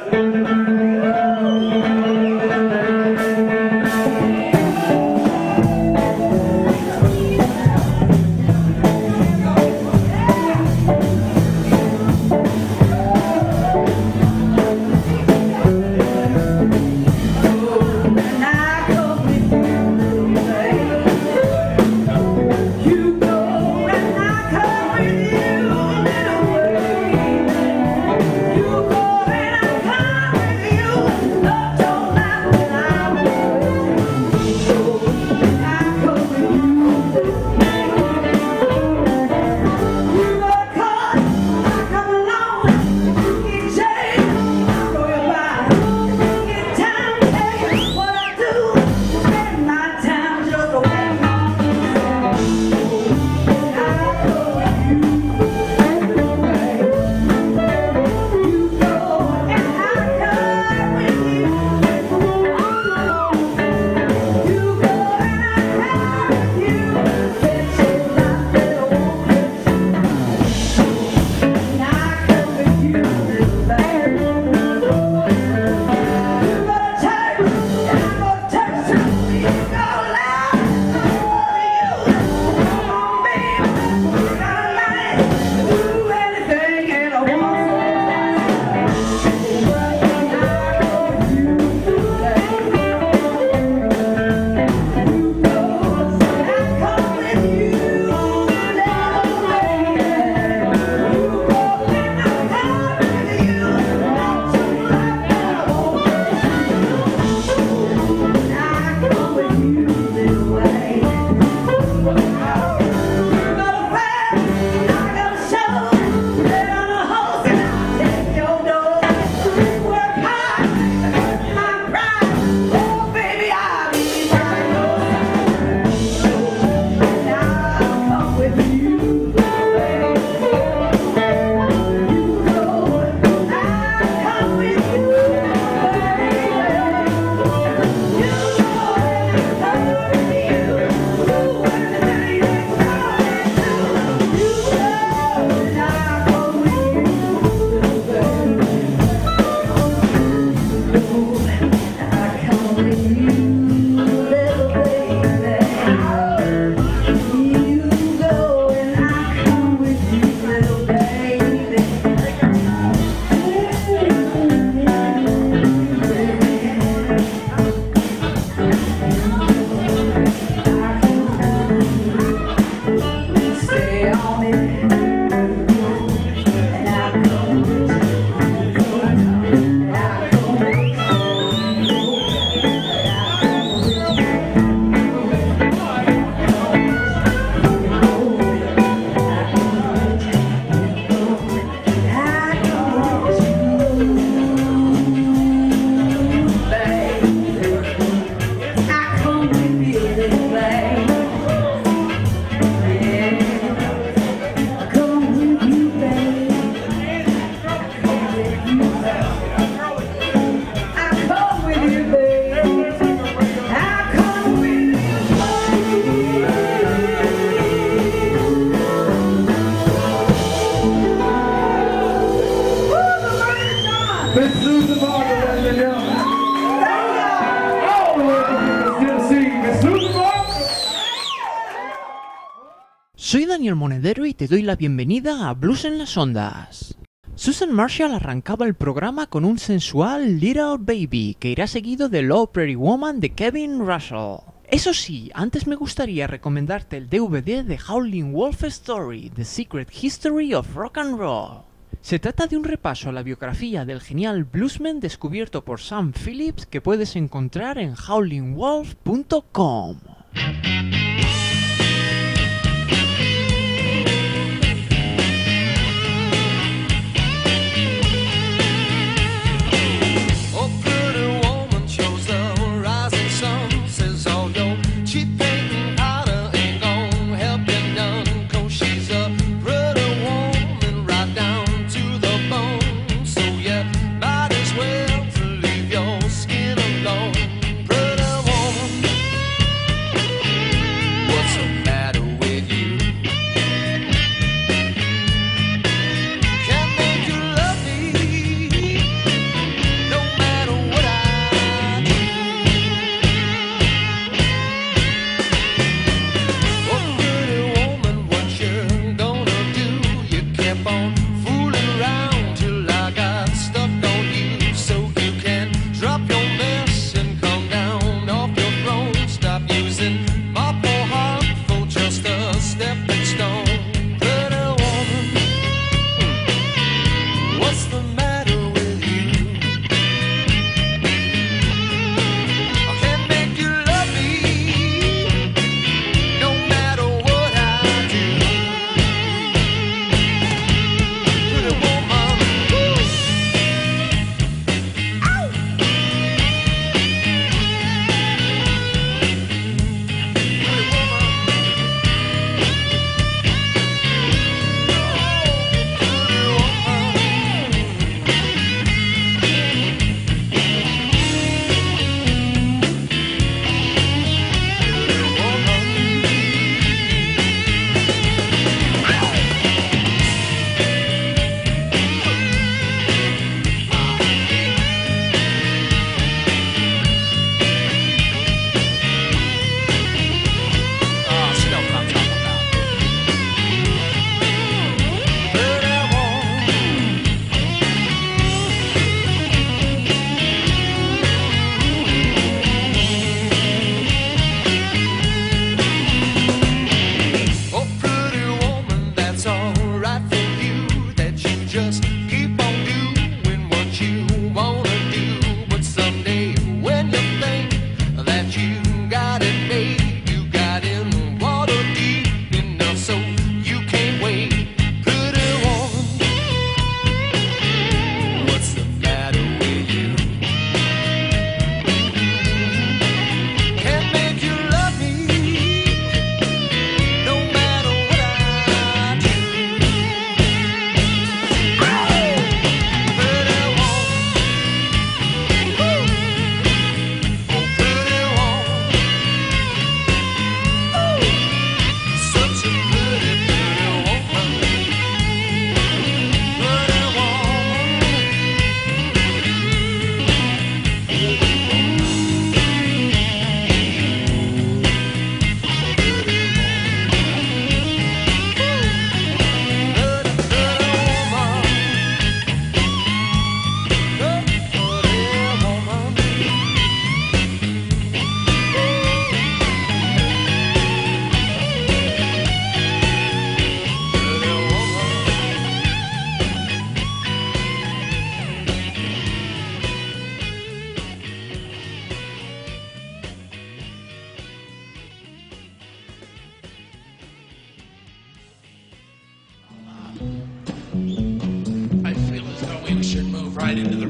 Soy Daniel Monedero y te doy la bienvenida a Blues en las Ondas. Susan Marshall arrancaba el programa con un sensual Little Baby que irá seguido de Low Prairie Woman de Kevin Russell. Eso sí, antes me gustaría recomendarte el DVD de Howlin' Wolf Story, The Secret History of Rock and Roll. Se trata de un repaso a la biografía del genial bluesman descubierto por Sam Phillips que puedes encontrar en howlingwolf.com.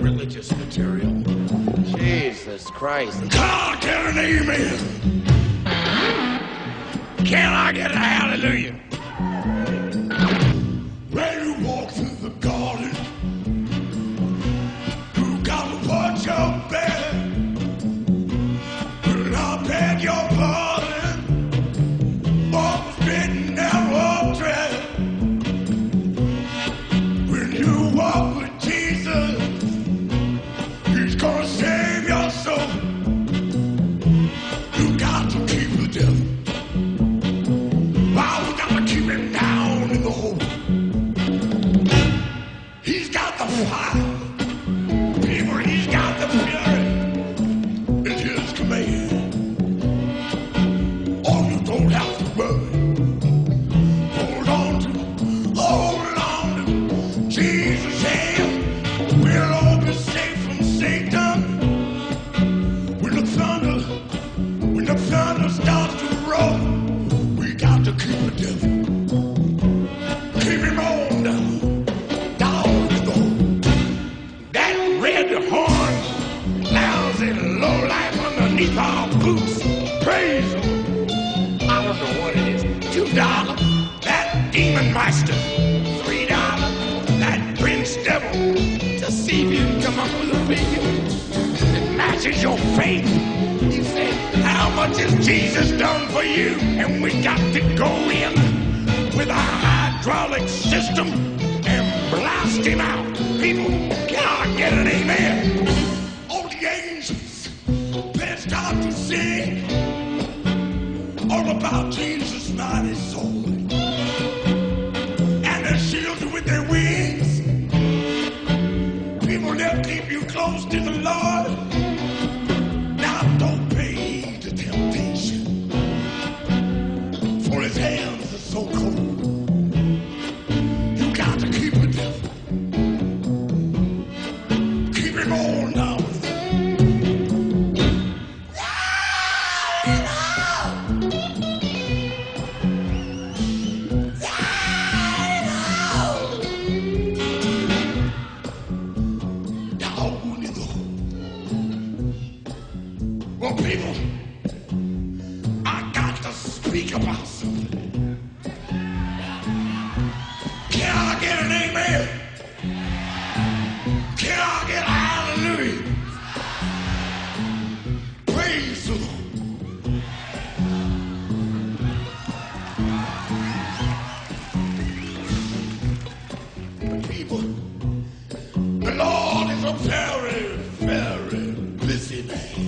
religious material. Jesus Christ. Can I get an amen? Can I get a hallelujah? When you walk through the garden, you gotta watch your back. When I beg your pardon, always been narrow track. When you walk with Jesus, He's gonna save your soul. You got to keep the devil. Wow, we got to keep him down in the hole. He's got the fire. People, he's got the fury. It's his command. Oh, you don't have to worry. Hold on to Jesus' hand. We'll all be safe from Satan. When the thunder starts to roll, we got to keep the devil. Keep him on down in the hole. That red horn, lousy low life underneath our boots. Praise him. I don't know what it is. $2. That demon master. $3. That prince devil. To see if you can come up with a figure that matches your faith. You say, how much has Jesus done for you? And we got to go in with our hydraulic system and blast him out. People, can I get an amen? All the angels, they start to sing all about Jesus' mighty soul. And they're shielded with their wings. People, they'll keep you close to the Lord. Now don't pay to temptation, for his hands are so cold. You got to keep it devil. Keep him on now. Well, people, I got to speak about something. Can I get an amen? Can I get a hallelujah? Praise the Lord. People, the Lord is a very, very busy man.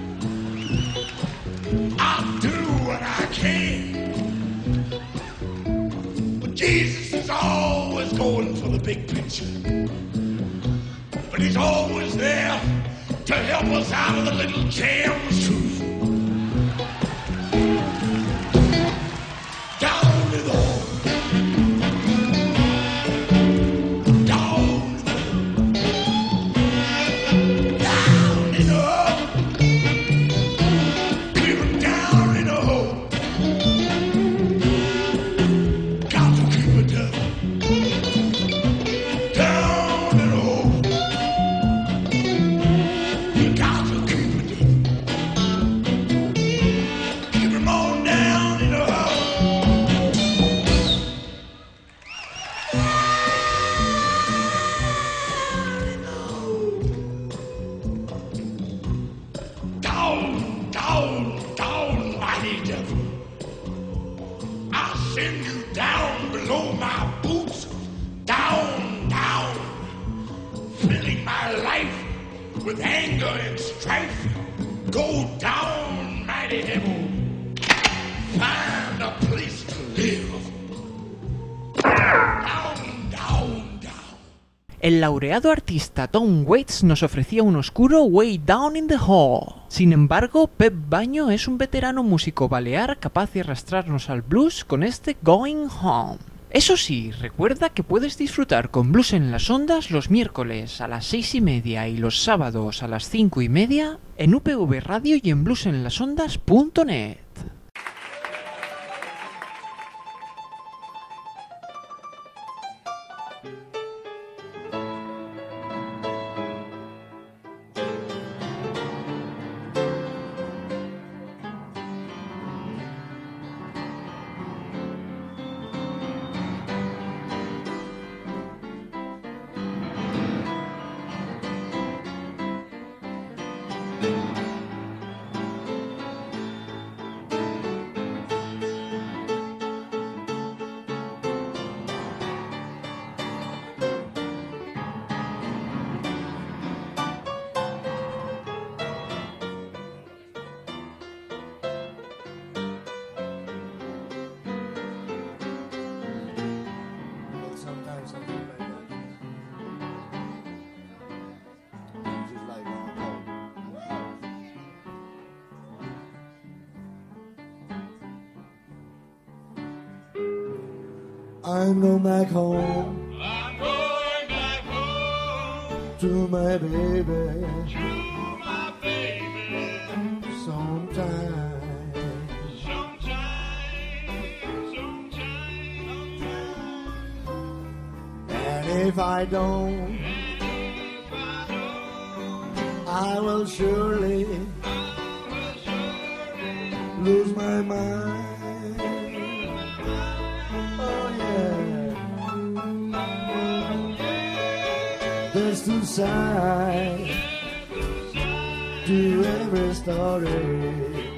I'll do what I can. But Jesus is always going for the big picture. But he's always there to help us out of the little jams too. Down in the hole. Down in the hole. Down in the hole. Keep him down in the hole. Got to keep it down. Down in the hole. You got to keep it down. Keep him on down in the hole. Down, down, down, mighty devil. I'll send you down below my boots. Down, down. Filling my life with anger and strife. Go down, mighty devil. Find a place to live. Down, down, down. El laureado artista Tom Waits nos ofrecía un oscuro Way Down in the Hole. Sin embargo, Pep Baño es un veterano músico balear capaz de arrastrarnos al blues con este Going Home. Eso sí, recuerda que puedes disfrutar con Blues en las Ondas los miércoles a las 6:30 y los sábados a las 5:30 en UPV Radio y en bluesenlasondas.net. I'm going back home I'm going back home to my baby to my baby. sometime. Sometime. And if I don't, I will surely lose my mind. Oh yeah. There's two sides to every story,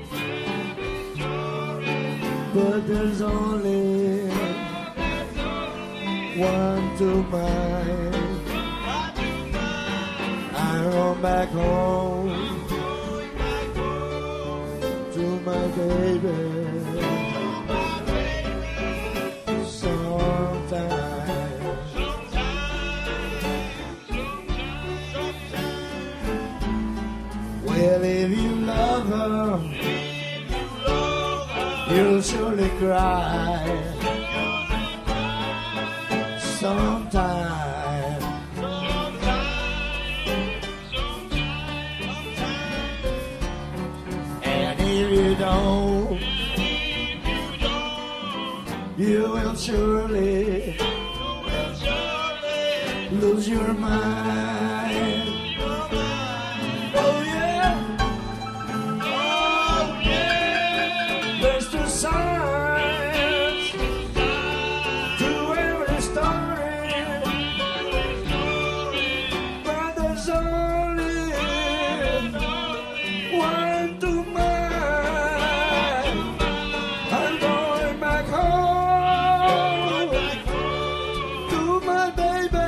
but there's only one to mine. I'm going back home to my baby sometime. Well, if you love her, you'll surely cry sometime. And if you don't, you will surely lose your mind. Oh yeah, oh yeah. There's two sides to every story, but there's only one to mine. I'm going back home to my baby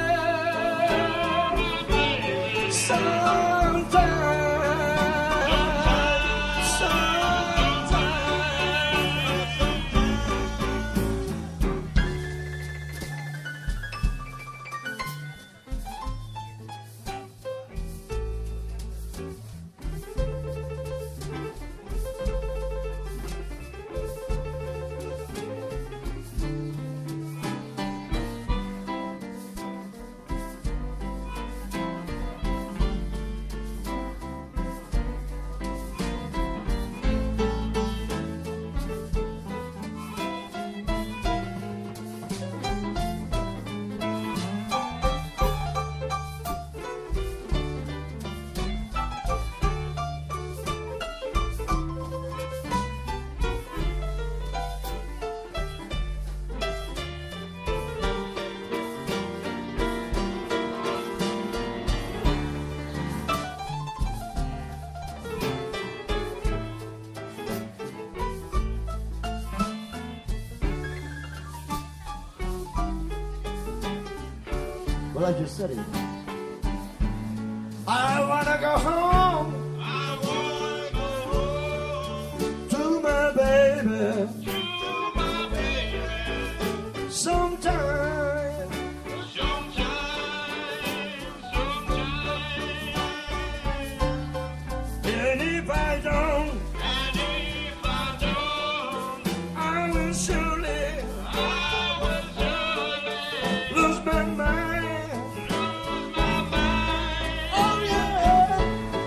sometime. Well, I just said it. I wanna go home to my baby sometime. And if I don't, I will surely lose my mind. Oh yeah.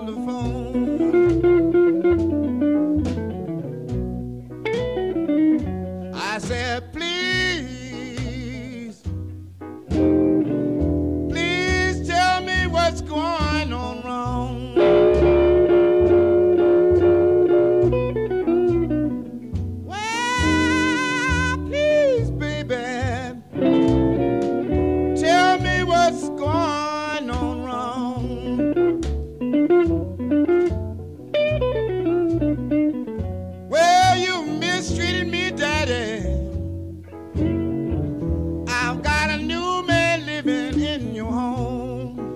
on the phone. I said, please, please tell me what's going on wrong. Well, please, baby, tell me what's going on wrong. Well, you mistreated me, Daddy. I've got a new man living in your home.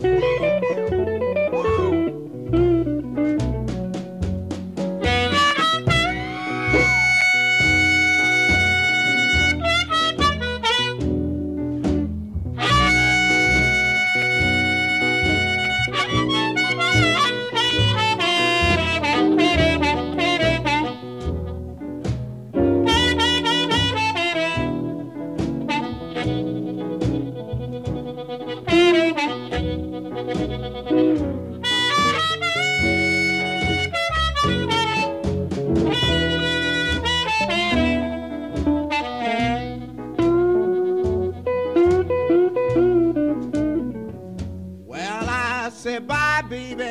Well, I said, bye, baby.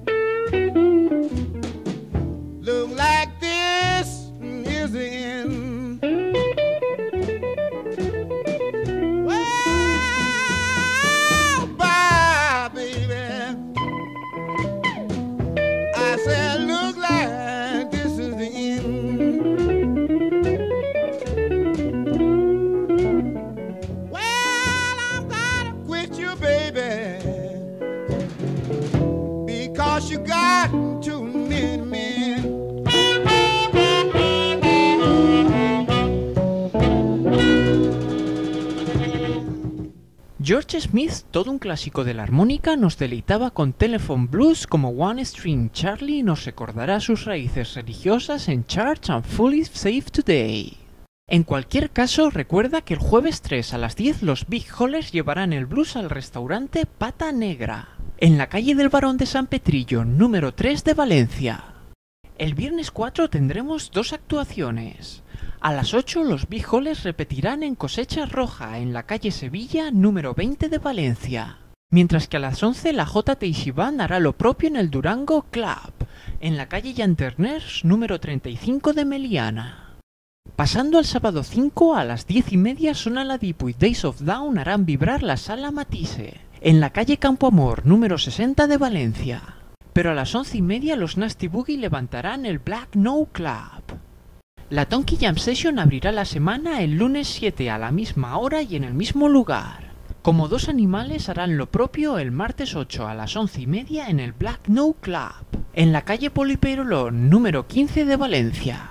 Look like this is the end. Well, bye, baby. I said, look like this is the end. Well, I'm gonna quit you, baby, because you got too many men. George Smith, todo un clásico de la armónica, nos deleitaba con Telephone Blues, como One String Charlie nos recordará sus raíces religiosas en Church and Fully Saved Today. En cualquier caso, recuerda que el jueves 3 a las 10 los Big Hollers llevarán el blues al restaurante Pata Negra, en la calle del Barón de San Petrillo, número 3 de Valencia. El viernes 4 tendremos dos actuaciones. A las 8 los Big Hollers repetirán en Cosecha Roja, en la calle Sevilla, número 20 de Valencia. Mientras que a las 11 la JTC Band hará lo propio en el Durango Club, en la calle Lanterners, número 35 de Meliana. Pasando al sábado 5, a las 10:30 Sona Ladipo y Days of Down harán vibrar la Sala Matisse, en la calle Campo Amor, número 60 de Valencia. Pero a las 11:30 los Nasty Boogie levantarán el Black No Club. La Tonky Jam Session abrirá la semana el lunes 7 a la misma hora y en el mismo lugar. Como Dos Animales harán lo propio el martes 8 a las 11:30 en el Black No Club, en la calle Polipeirolón, número 15 de Valencia.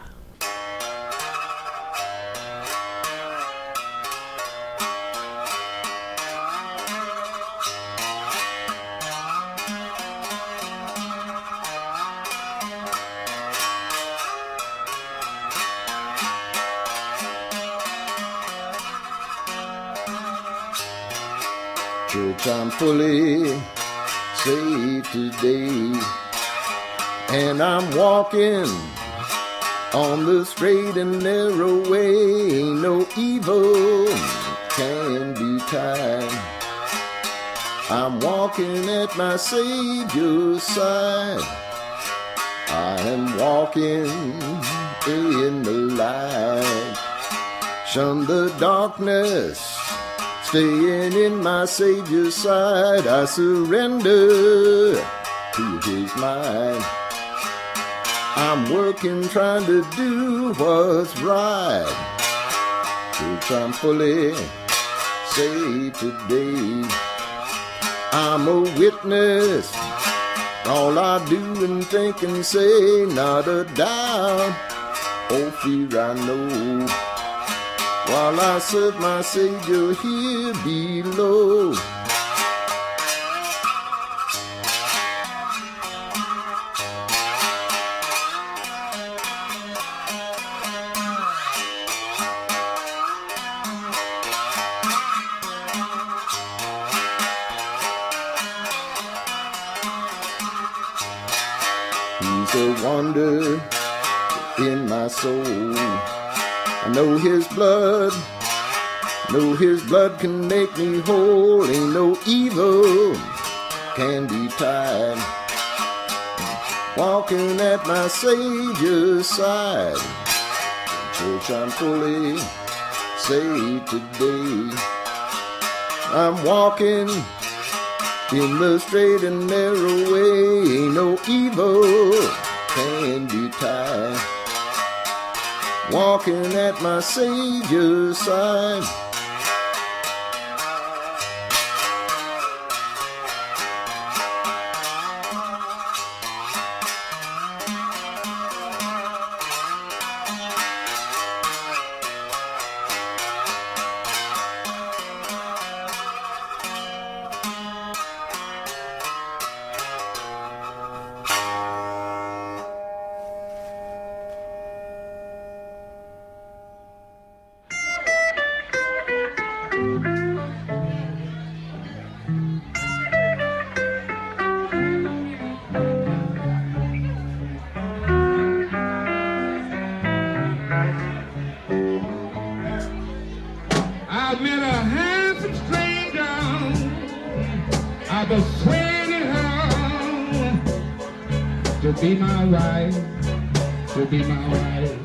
Church, I'm fully saved today, and I'm walking on the straight and narrow way. Ain't no evil can be tied. I'm walking at my Savior's side. I am walking in the light. Shun the darkness, staying in my Savior's side. I surrender to His mind. I'm working, trying to do what's right. Church, I'm fully saved today. I'm a witness. All I do and think and say, not a doubt or fear I know, while I serve my Savior here below. He's a wonder in my soul. I know his blood can make me whole. Ain't no evil can be tied. Walking at my Savior's side. Church, I'm fully saved today. I'm walking in the straight and narrow way. Ain't no evil can be tied. Walking at my Savior's side. I met a handsome stranger. I persuaded her to be my wife, to be my wife.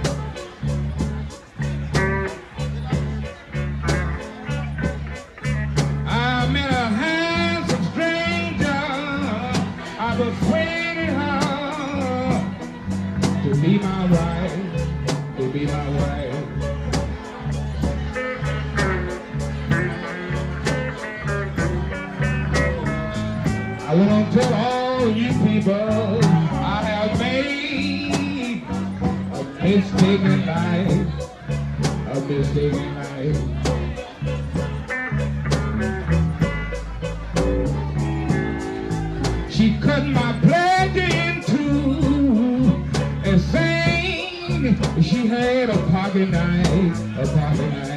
I met a handsome stranger. I persuaded her to be my wife, to be my wife. I want to tell all you people I have made a mistake in life, a mistake in life. She cut my pleasure into and sang. She had a pocket knife, a pocket knife.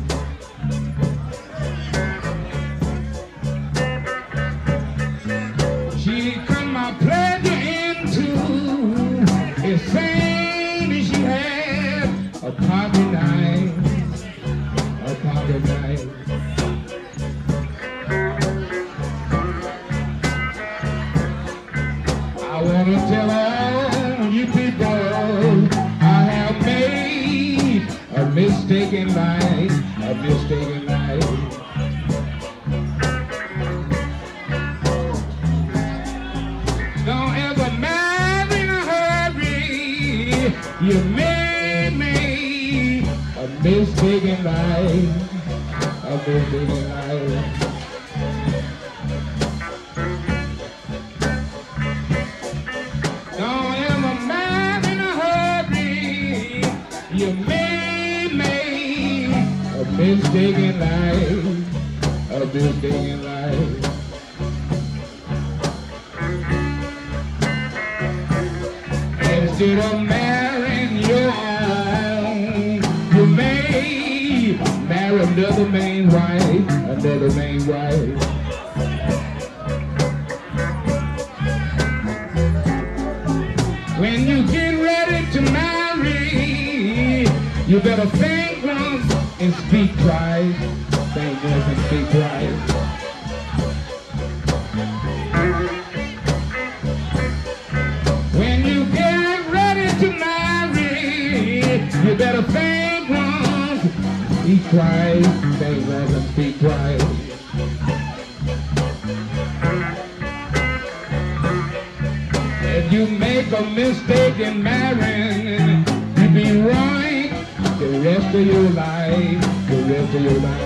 She cut my pleasure into a saying she had a pocket knife, a pocket knife. I want to tell all you people I have made a mistake in life, a mistake in life. Don't ever marry in a hurry. You made me a mistake in life, a mistake in life. Don't ever marry in a hurry. You made me a mistake in life, a mistake in life. Instead of marrying your own, you may marry another man's wife, another man's wife. When you get ready to marry, you better think once and speak twice. Think once and speak twice. When you get ready to marry, you better think once, speak twice, think once and speak twice. If you make a mistake in marrying, you'll be ruined the rest of your life, the rest of your life.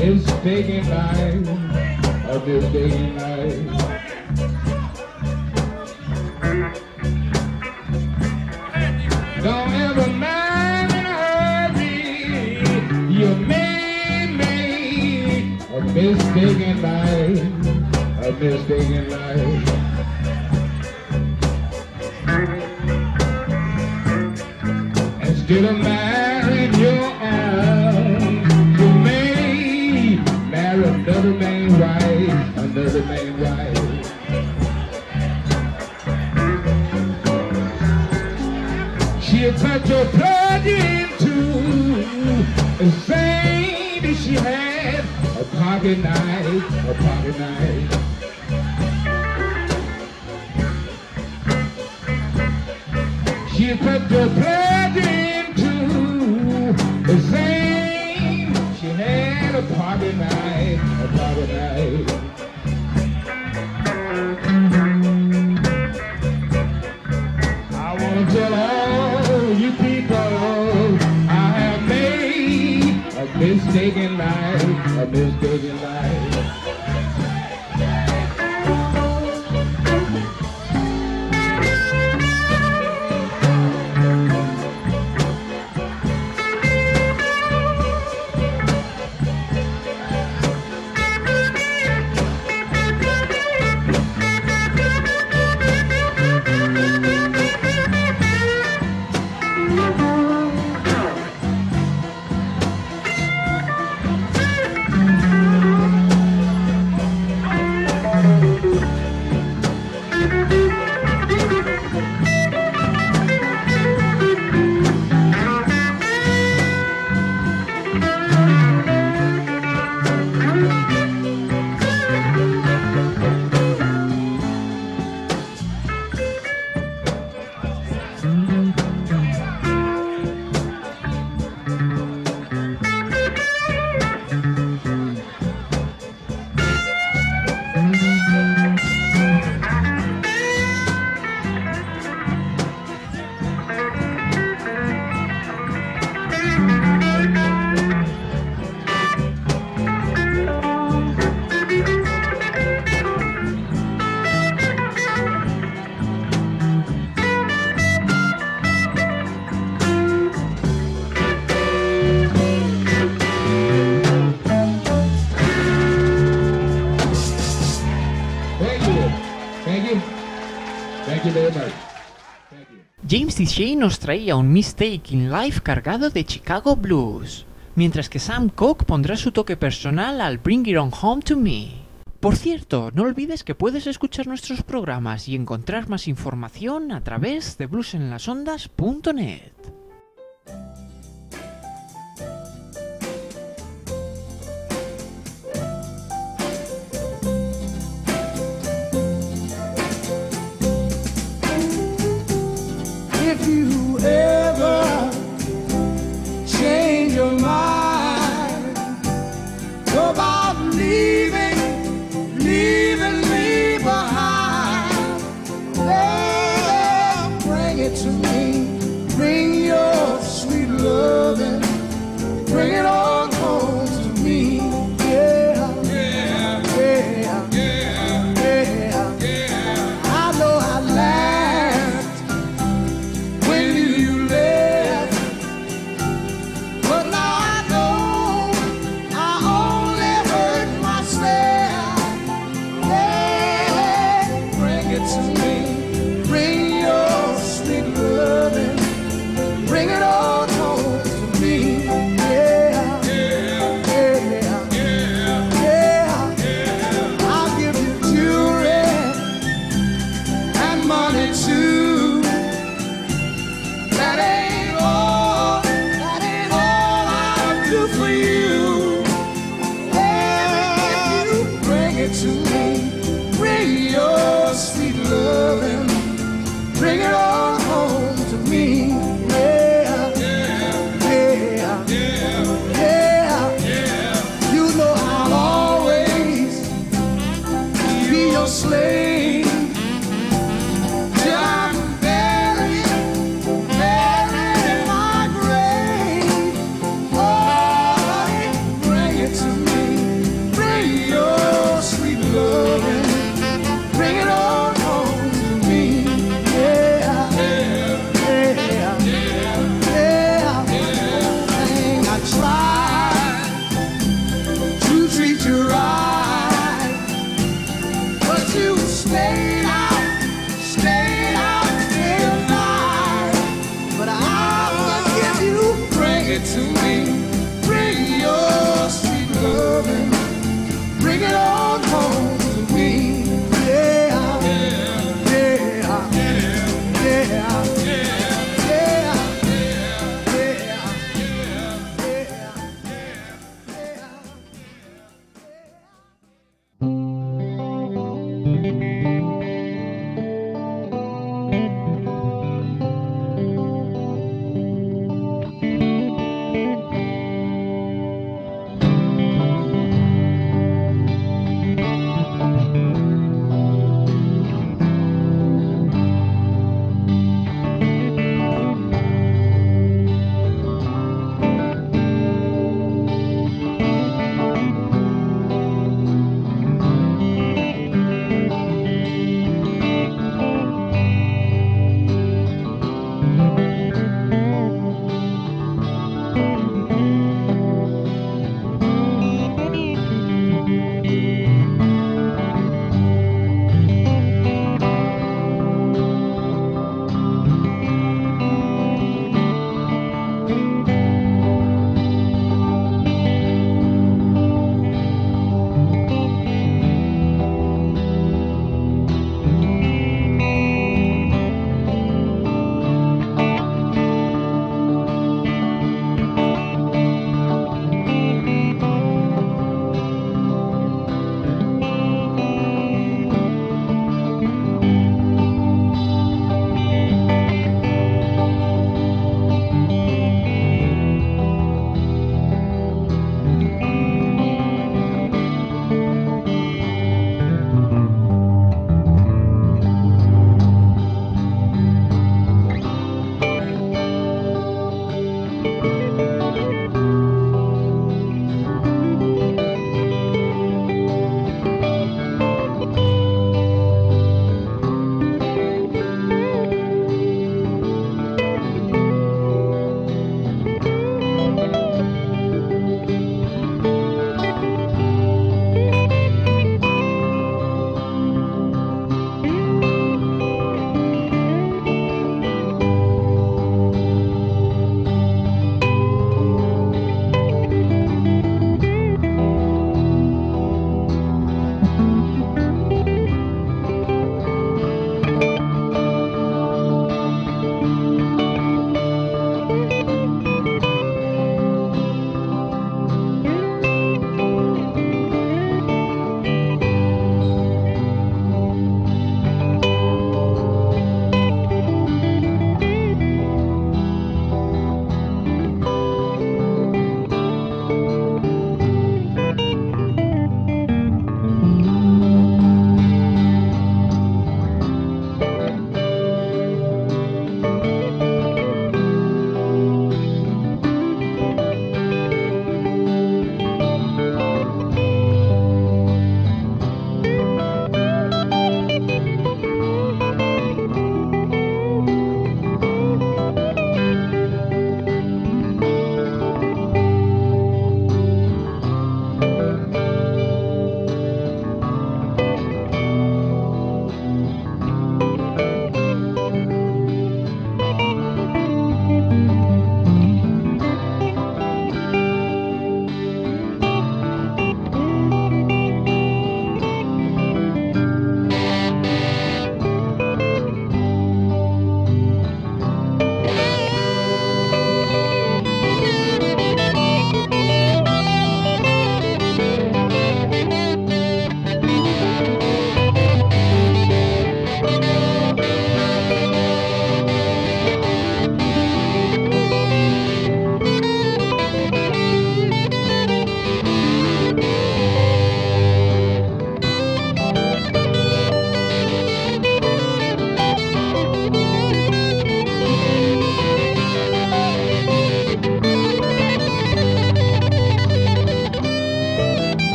mistaken life, a mistaken life. Don't ever mind in a hurry, you may make a mistaken life, a mistaken life. Instead of marrying your own, you may marry another man's wife, another man's wife. She'll cut your blood into the same that she had a pocket knife, a pocket knife. She'll cut your blood into the same. She had a pocket knife, a pocket knife. I want to tell all you people I have made a mistaken life, a mistaken life. James DeShay nos traía un Mistake in Life cargado de Chicago Blues, mientras que Sam Cooke pondrá su toque personal al Bring It On Home to Me. Por cierto, no olvides que puedes escuchar nuestros programas y encontrar más información a través de bluesenlasondas.net. If you ever change your mind about leaving me behind, then bring it to me. Bring your sweet loving, bring it on home to me. Yeah, yeah, yeah, yeah, yeah, yeah. I know I laughed when you left, but now I know I only hurt myself. Yeah, bring it to me. Bring your sweet loving, bring it on home to me. Yeah, yeah.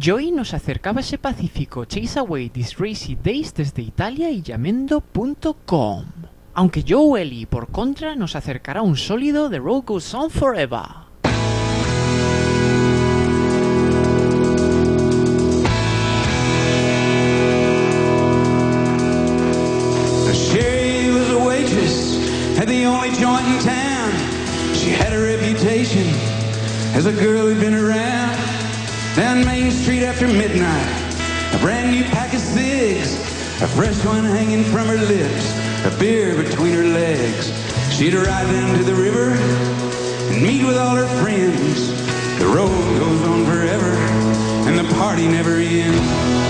Joey nos acercaba ese Pacífico Chase Away These Racy Days desde Italia y llamendo.com. Aunque Joe Ellie, por contra, nos acercará un sólido The Road Goes On Forever. Sherry was a waitress at the only joint in town. She had a reputation as a girl who'd been around. Down Main Street after midnight, a brand new pack of cigs, a fresh one hanging from her lips, a beer between her legs. She'd ride down to the river and meet with all her friends. The road goes on forever and the party never ends.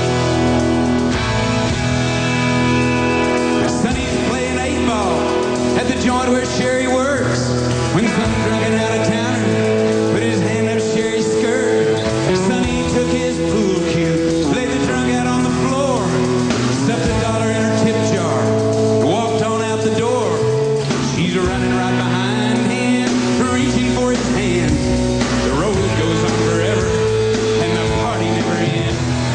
Sonny's playing 8-ball at the joint where Sherry works, when some drunken out-of-towner put his hand up Sherry's skirt. Sonny took his pool cue, laid the drunk out on the floor, stuffed $1 in her tip jar, walked on out the door. She's running right behind him, reaching for his hand. The road goes on forever and the party never ends.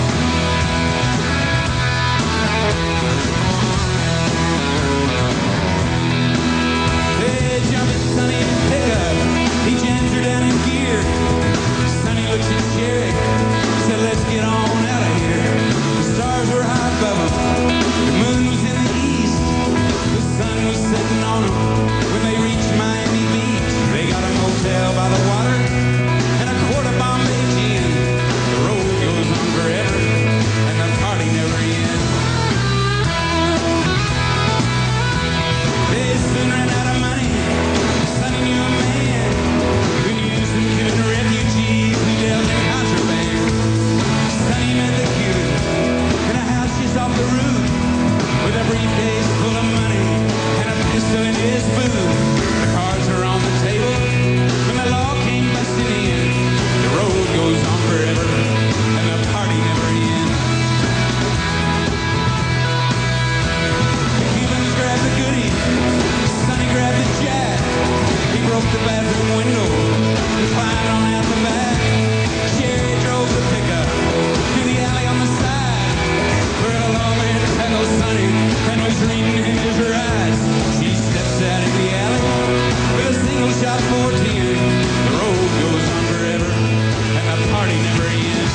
Hey, jumping Sonny in his pickup, he jams her down in gear. Sonny looks at Sherry, said, let's get on out of here. The stars were high above them, the moon was in the east, the sun was setting on them when they reached Miami Beach. They got a motel by the water and a quart of Bombay gin. The road goes on forever and the party never ends. They soon ran out of money. Sonny knew a man who knew some Cuban refugees who dealt in contraband. Sonny met the Cuban in a house just off the roof, with a briefcase full of money and a pistol in his boot. The cards are on the table when the law came busting in. The road goes on forever and the party never ends. The Cubans grabbed the goodies, Sonny grabbed the jack. He broke the bathroom window and climbed on out the back. Sherry drove the pickup to the alley on the side, where a lawman tackled Sonny and was reading him his rights. She steps out in the alley with a single shot 410. The road goes on forever and the party never ends.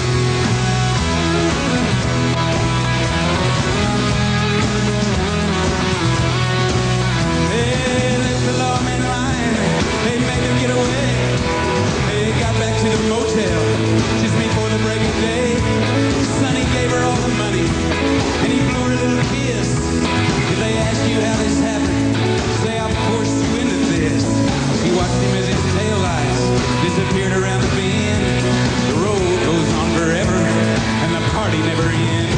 They left the lawman lying, they made him get away. They got back to the motel just before the break of day. Sonny gave her all the money and he blew her a little kiss. If they ask you how this happened, say I forced you into this. She watched him as his taillights disappeared around the bend. The road goes on forever and the party never ends.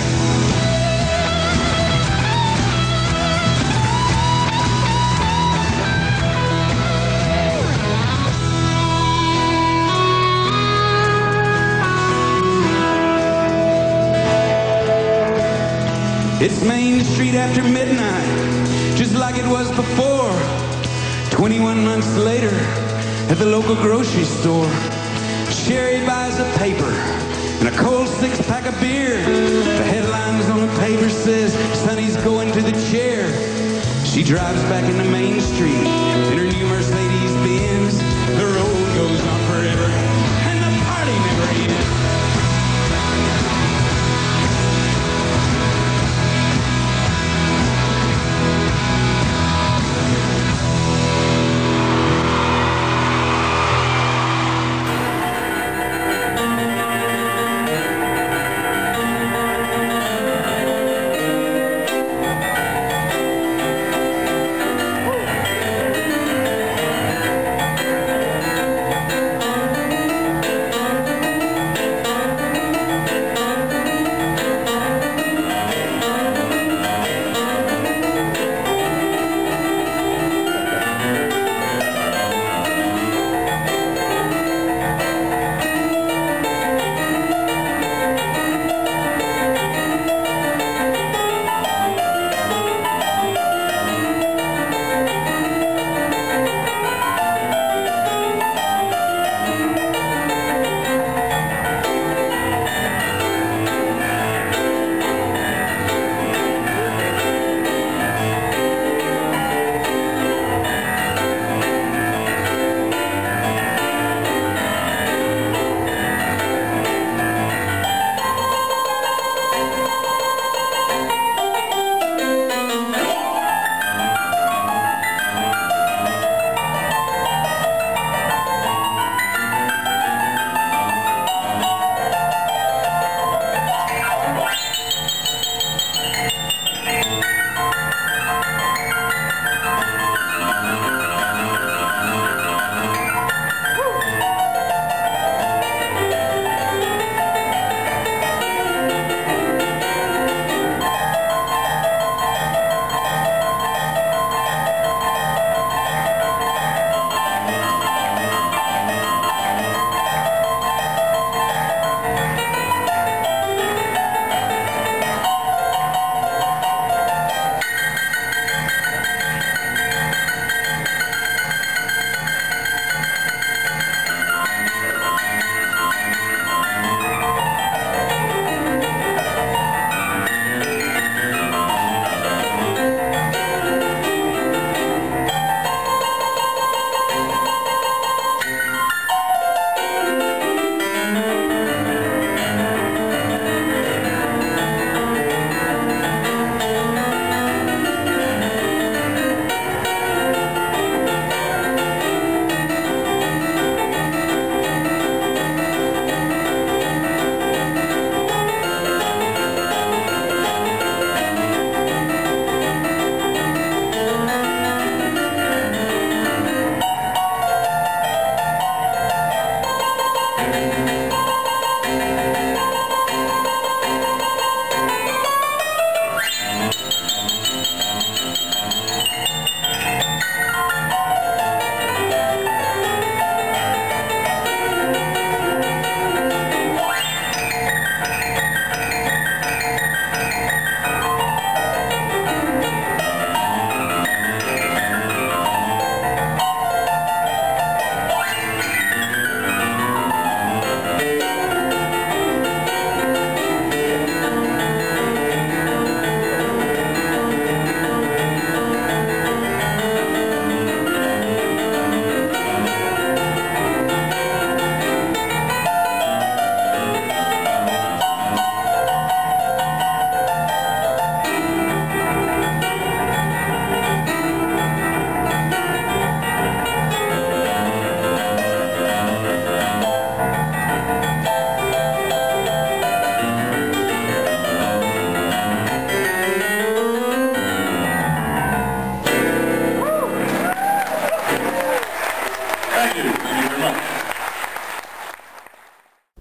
It's Main Street after midnight, just like it was before. 21 months later, at the local grocery store, Sherry buys a paper and a cold 6-pack of beer. The headlines on the paper says, Sonny's going to the chair. She drives back into Main Street in her new Mercedes Benz. The road goes on forever and the party never ends.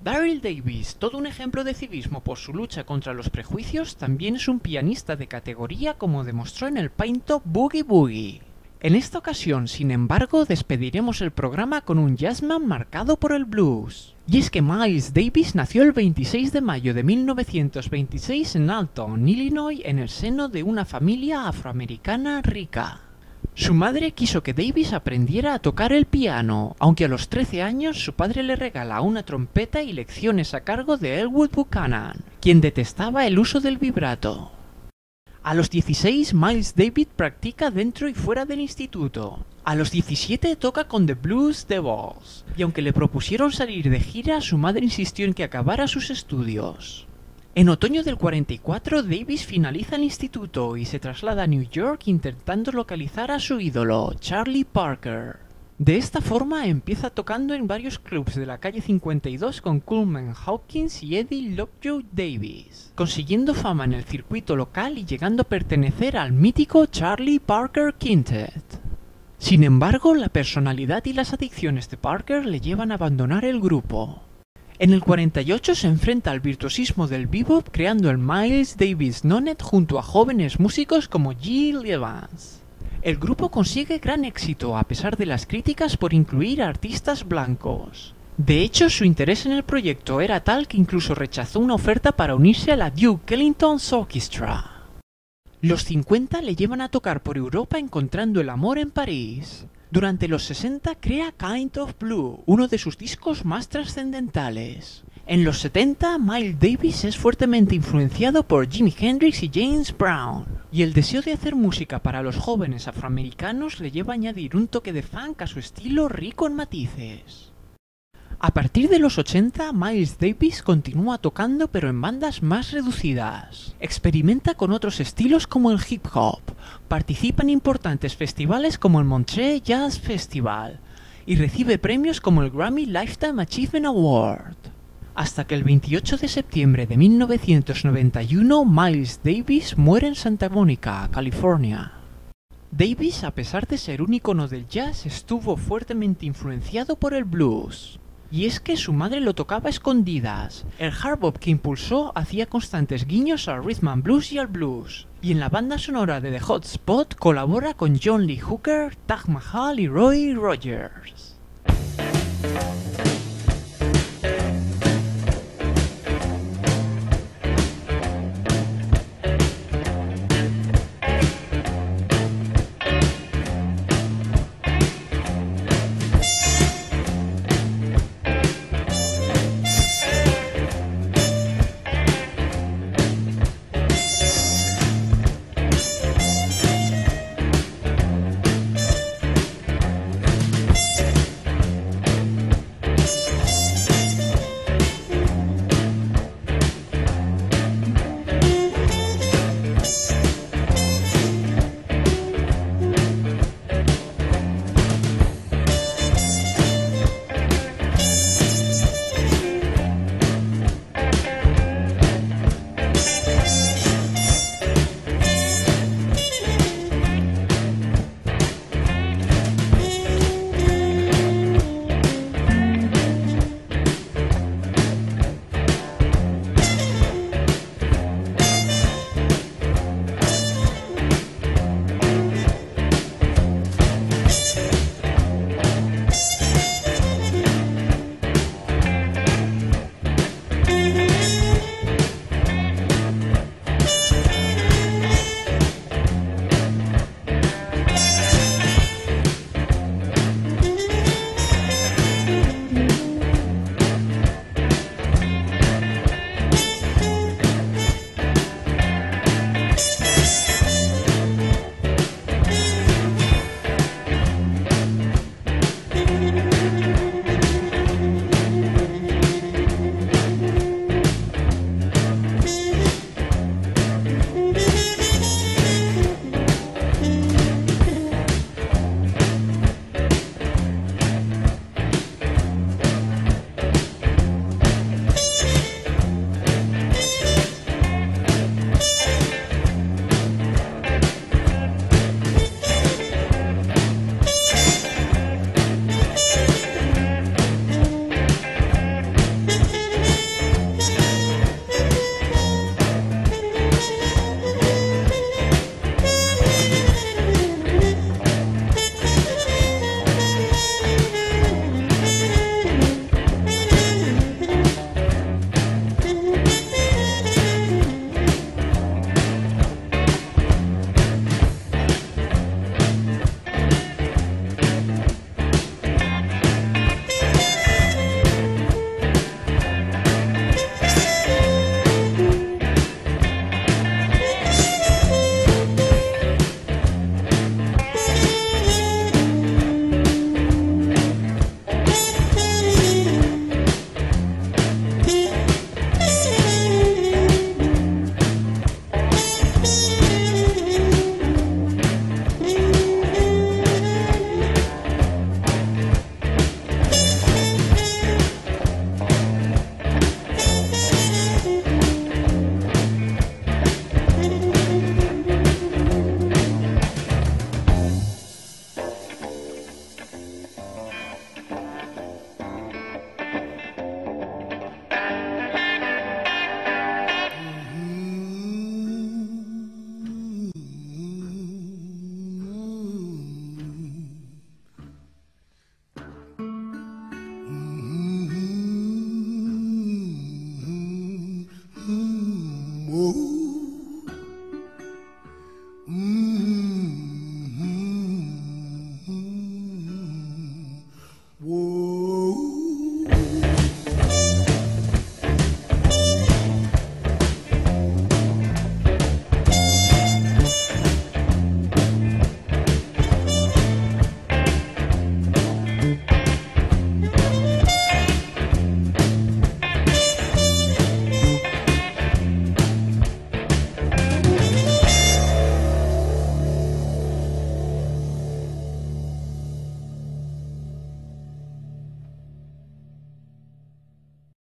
Daryl Davis, todo un ejemplo de civismo por su lucha contra los prejuicios, también es un pianista de categoría como demostró en el Pinto Boogie Boogie. En esta ocasión, sin embargo, despediremos el programa con un jazzman marcado por el blues. Y es que Miles Davis nació el 26 de mayo de 1926 en Alton, Illinois, en el seno de una familia afroamericana rica. Su madre quiso que Davis aprendiera a tocar el piano, aunque a los 13 años su padre le regala una trompeta y lecciones a cargo de Elwood Buchanan, quien detestaba el uso del vibrato. A los 16, Miles Davis practica dentro y fuera del instituto. A los 17 toca con The Blues Devils, y aunque le propusieron salir de gira, su madre insistió en que acabara sus estudios. En otoño del 44, Davis finaliza el instituto y se traslada a New York intentando localizar a su ídolo, Charlie Parker. De esta forma empieza tocando en varios clubs de la calle 52 con Coleman Hawkins y Eddie Lovejoy Davis, consiguiendo fama en el circuito local y llegando a pertenecer al mítico Charlie Parker Quintet. Sin embargo, la personalidad y las adicciones de Parker le llevan a abandonar el grupo. En el 48 se enfrenta al virtuosismo del bebop creando el Miles Davis Nonet junto a jóvenes músicos como Gil Evans. El grupo consigue gran éxito a pesar de las críticas por incluir a artistas blancos. De hecho, su interés en el proyecto era tal que incluso rechazó una oferta para unirse a la Duke Ellington's Orchestra. Los 50 le llevan a tocar por Europa encontrando el amor en París. Durante los 60 crea Kind of Blue, uno de sus discos más trascendentales. En los 70, Miles Davis es fuertemente influenciado por Jimi Hendrix y James Brown, y el deseo de hacer música para los jóvenes afroamericanos le lleva a añadir un toque de funk a su estilo rico en matices. A partir de los 80, Miles Davis continúa tocando pero en bandas más reducidas. Experimenta con otros estilos como el hip hop, participa en importantes festivales como el Montreux Jazz Festival y recibe premios como el Grammy Lifetime Achievement Award. Hasta que el 28 de septiembre de 1991, Miles Davis muere en Santa Mónica, California. Davis, a pesar de ser un ícono del jazz, estuvo fuertemente influenciado por el blues. Y es que su madre lo tocaba a escondidas. El hard bop que impulsó hacía constantes guiños al rhythm and blues y al blues. Y en la banda sonora de The Hot Spot colabora con John Lee Hooker, Taj Mahal y Roy Rogers.